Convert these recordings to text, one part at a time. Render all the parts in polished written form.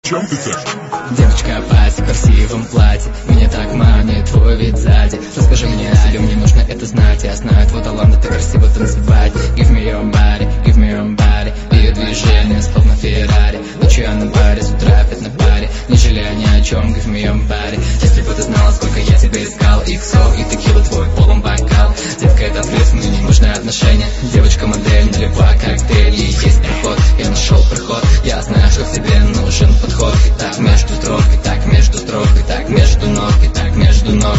Чем ты так? Девочка в красивом платье меня так манит твой вид сзади. Расскажи мне о себе, мне нужно это знать. Я знаю твой талант, ты красиво танцевать. Give me your body. Ее движение словно Феррари. Ночью я на баре, с утра опять на баре. Не жалея ни о чем, give me your body. Если бы ты знала, сколько я тебя искал. XO и текила твой полон бокал. Детка, это ответственное, не нужное отношение. Девочка-модель, налила коктейль. И есть проход, я нашел проход. Я знаю, что к тебе нужен подход. И так между строк, и так между строк, и так между ног, и так между ног.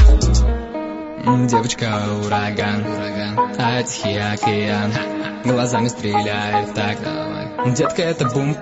Девочка ураган, а тихий океан. Глазами стреляет так. Детка, это бум.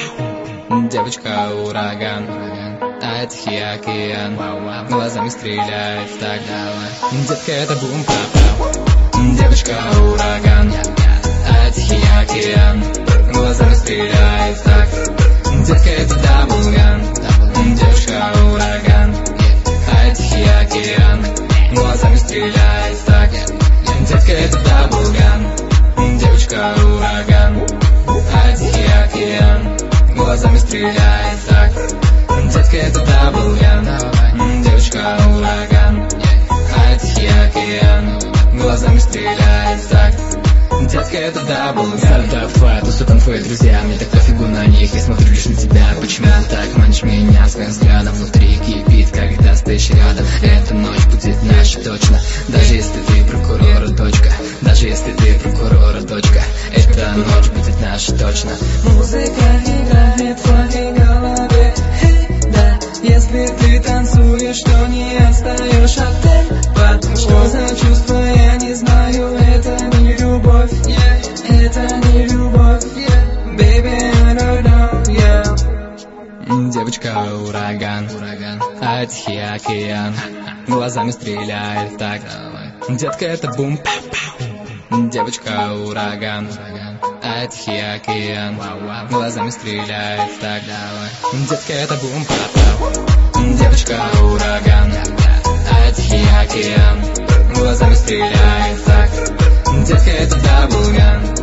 Девочка ураган, а тихий океан. Глазами стреляет так. Детка, это бум. Девочка ураган, а тихий океан. Глазами стреляет так. Детка, это даблган. Девочка ураган, а тихий океан. Глазами стреляет так. Детка, это даблган. Девочка ураган, а тихий океан. Глазами стреляет так. Детка, это даблган. Девочка ураган, а тихий океан. Глазами стреляет так. Детка, это даблган. Сальто, тусуют твои друзья. Мне так пофигу на них, я смотрю лишь на тебя. Почему ты так манишь меня своим взглядом? Внутри кипит, когда стоишь рядом. Эта ночь будет наша точно. Даже если ты прокурора дочка. Даже если ты прокурора дочка. Эта ночь будет наша точно. Музыка играет в твоей голове. Hey, да, если ты танцуешь, то не отстаешь от темпа. Что за чувство, я не знаю. Это не любовь, yeah. Это не любовь, yeah. Baby, I don't know, yeah. Девочка ураган, а тихий океан. Глазами стреляет так. Детка, это бум. Девочка ураган, а тихий океан. Глазами стреляет так. Детка, это бум. Девочка ураган, а тихий океан. Глазами стреляет так. Детка, это даблган.